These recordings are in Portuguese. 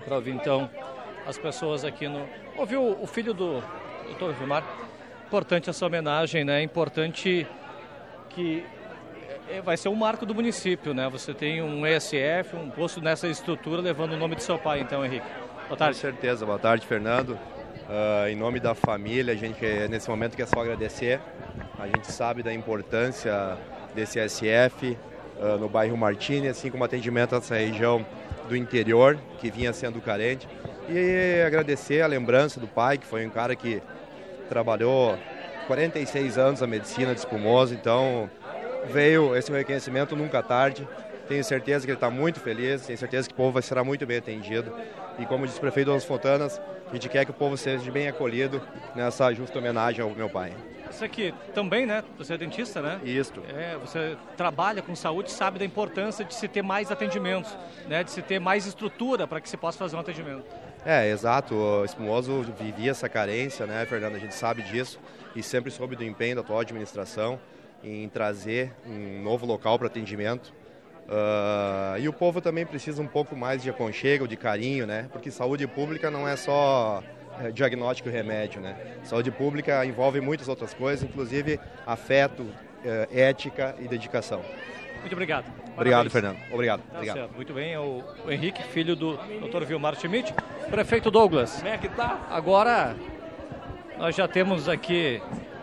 para ouvir então as pessoas aqui no... Ouviu o filho do Dr. Vilmar? Importante essa homenagem, né? Importante que vai ser um marco do município, né? Você tem um ESF, um posto nessa estrutura levando o nome de seu pai, então, Henrique. Boa tarde. Com certeza. Boa tarde, Fernando. Em nome da família, a gente nesse momento quer só agradecer. A gente sabe da importância desse ESF no bairro Martini, assim como atendimento a essa região do interior, que vinha sendo carente. E agradecer a lembrança do pai, que foi um cara que trabalhou 46 anos a medicina de Espumoso, então veio esse reconhecimento nunca tarde. Tenho certeza que ele está muito feliz, tenho certeza que o povo será muito bem atendido. E como disse o prefeito das Fontanas, a gente quer que o povo seja bem acolhido nessa justa homenagem ao meu pai. Isso aqui também, né? Você é dentista, né? Isso. Você trabalha com saúde, sabe da importância de se ter mais atendimentos, né? De se ter mais estrutura para que se possa fazer um atendimento. Exato. O Espumoso vivia essa carência, né, Fernando? A gente sabe disso e sempre soube do empenho da atual administração em trazer um novo local para atendimento. E o povo também precisa um pouco mais de aconchego, de carinho, né? Porque saúde pública não é só diagnóstico e remédio, né? Saúde pública envolve muitas outras coisas, inclusive afeto, ética e dedicação. Muito obrigado. Obrigado, Fernando. Obrigado. Certo. Muito bem, é o Henrique, filho do Dr. Vilmar Schmidt. Prefeito Douglas. Como é que tá? Agora, nós já temos aqui...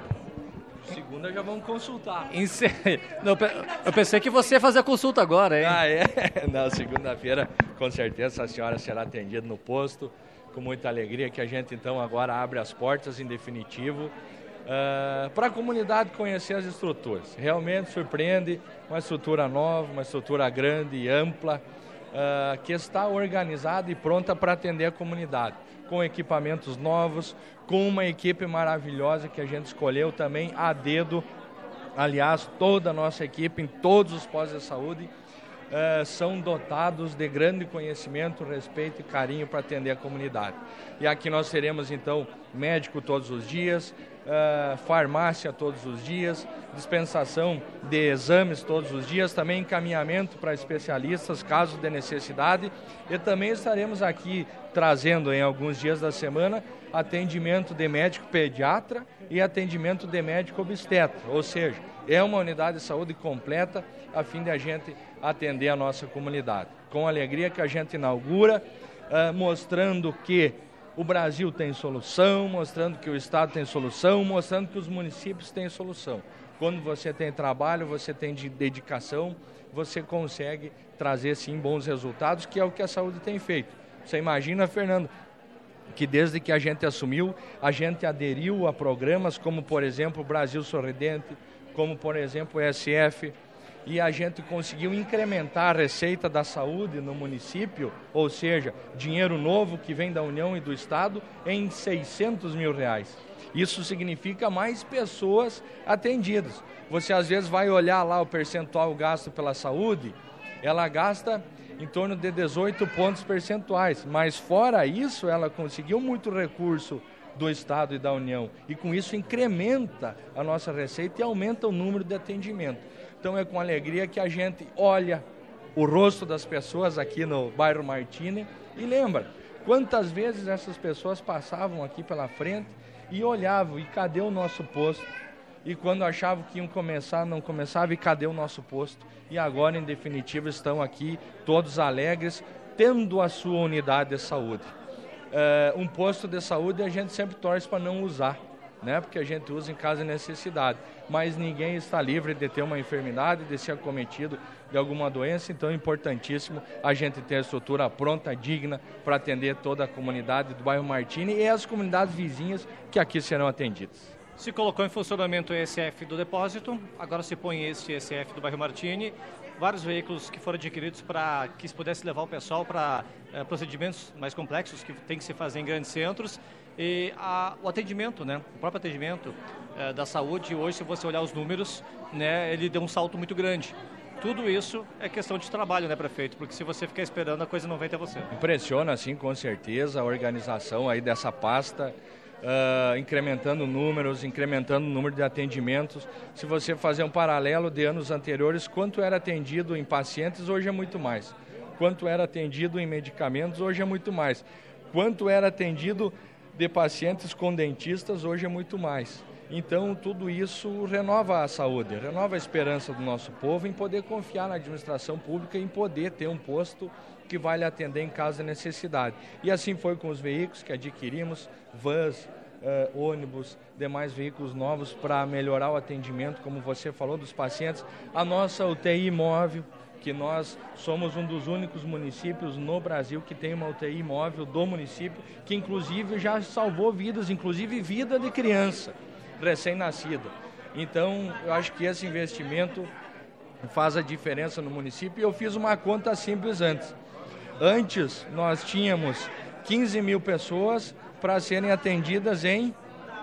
Segunda já vamos consultar. Não, eu pensei que você ia fazer a consulta agora, hein? Não, segunda-feira, com certeza, a senhora será atendida no posto. Com muita alegria que a gente, então, agora abre as portas, em definitivo, para a comunidade conhecer as estruturas. Realmente surpreende, uma estrutura nova, uma estrutura grande e ampla, que está organizada e pronta para atender a comunidade, com equipamentos novos, com uma equipe maravilhosa que a gente escolheu também a dedo. Aliás, toda a nossa equipe em todos os postos de saúde são dotados de grande conhecimento, respeito e carinho para atender a comunidade. E aqui nós teremos então médico todos os dias, farmácia todos os dias, dispensação de exames todos os dias, também encaminhamento para especialistas caso de necessidade, e também estaremos aqui trazendo em alguns dias da semana atendimento de médico pediatra e atendimento de médico obstetra, ou seja, é uma unidade de saúde completa a fim de a gente atender a nossa comunidade. Com alegria que a gente inaugura, mostrando que o Brasil tem solução, mostrando que o Estado tem solução, mostrando que os municípios têm solução. Quando você tem trabalho, você tem dedicação, você consegue trazer sim bons resultados, que é o que a saúde tem feito. Você imagina, Fernando, que desde que a gente assumiu, a gente aderiu a programas como, por exemplo, o Brasil Sorridente, como, por exemplo, o ESF, e a gente conseguiu incrementar a receita da saúde no município, ou seja, dinheiro novo que vem da União e do Estado, em R$600 mil. Isso significa mais pessoas atendidas. Você às vezes vai olhar lá o percentual gasto pela saúde, ela gasta em torno de 18 pontos percentuais, mas fora isso ela conseguiu muito recurso do Estado e da União, e com isso incrementa a nossa receita e aumenta o número de atendimento. Então é com alegria que a gente olha o rosto das pessoas aqui no bairro Martini e lembra quantas vezes essas pessoas passavam aqui pela frente e olhavam, e cadê o nosso posto? E quando achavam que iam começar, não começava, e cadê o nosso posto? E agora, em definitivo, estão aqui todos alegres, tendo a sua unidade de saúde. Um posto de saúde a gente sempre torce para não usar, né? Porque a gente usa em caso de necessidade, mas ninguém está livre de ter uma enfermidade, de ser acometido de alguma doença, então é importantíssimo a gente ter a estrutura pronta, digna, para atender toda a comunidade do bairro Martini e as comunidades vizinhas que aqui serão atendidas. Se colocou em funcionamento o ESF do depósito, agora se põe esse ESF do bairro Martini, vários veículos que foram adquiridos para que se pudesse levar o pessoal para procedimentos mais complexos que tem que se fazer em grandes centros, e o atendimento, né, o próprio atendimento da saúde, hoje se você olhar os números, né, ele deu um salto muito grande. Tudo isso é questão de trabalho, né, prefeito? Porque se você ficar esperando, a coisa não vem até você. Impressiona, sim, com certeza, a organização aí dessa pasta, incrementando números, incrementando o número de atendimentos. Se você fazer um paralelo de anos anteriores, quanto era atendido em pacientes, hoje é muito mais. quanto era atendido em medicamentos, hoje é muito mais. Quanto era atendido de pacientes com dentistas, hoje é muito mais. Então, tudo isso renova a saúde, renova a esperança do nosso povo em poder confiar na administração pública e em poder ter um posto que vai lhe atender em caso de necessidade. E assim foi com os veículos que adquirimos, vans, ônibus, demais veículos novos para melhorar o atendimento, como você falou, dos pacientes. A nossa UTI móvel, que nós somos um dos únicos municípios no Brasil que tem uma UTI móvel do município, que inclusive já salvou vidas, inclusive vida de criança recém-nascida. Então, eu acho que esse investimento faz a diferença no município. E eu fiz uma conta simples antes. Antes, nós tínhamos 15 mil pessoas para serem atendidas em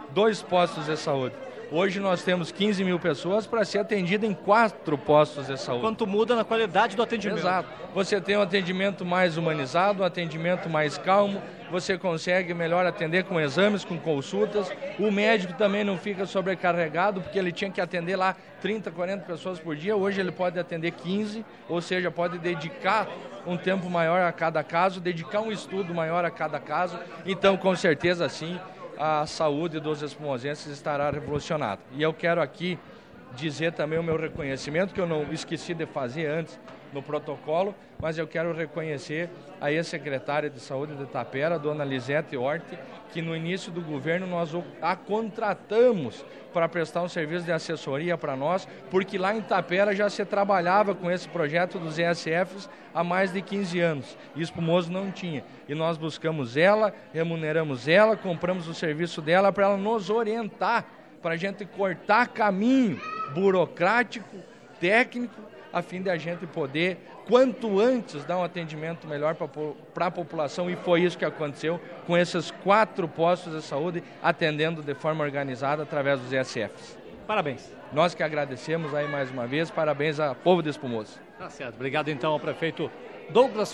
2 postos de saúde. Hoje nós temos 15 mil pessoas para ser atendida em 4 postos de saúde. Quanto muda na qualidade do atendimento. Exato. Você tem um atendimento mais humanizado, um atendimento mais calmo, você consegue melhor atender com exames, com consultas. O médico também não fica sobrecarregado, porque ele tinha que atender lá 30, 40 pessoas por dia. Hoje ele pode atender 15, ou seja, pode dedicar um tempo maior a cada caso, dedicar um estudo maior a cada caso. Então, com certeza, sim, a saúde dos espumosenses estará revolucionada. E eu quero aqui dizer também o meu reconhecimento, que eu não esqueci de fazer antes no protocolo, mas eu quero reconhecer a ex-secretária de Saúde de Itapera, dona Lisete Horti, que no início do governo nós a contratamos para prestar um serviço de assessoria para nós, porque lá em Itapera já se trabalhava com esse projeto dos ESFs há mais de 15 anos, e Espumoso não tinha. E nós buscamos ela, remuneramos ela, compramos o serviço dela para ela nos orientar, para a gente cortar caminho burocrático, técnico, a fim de a gente poder, quanto antes, dar um atendimento melhor para a população, e foi isso que aconteceu com esses 4 postos de saúde, atendendo de forma organizada através dos ESFs. Parabéns. Nós que agradecemos aí mais uma vez, parabéns ao povo de Espumoso. Tá certo. Obrigado então ao prefeito Douglas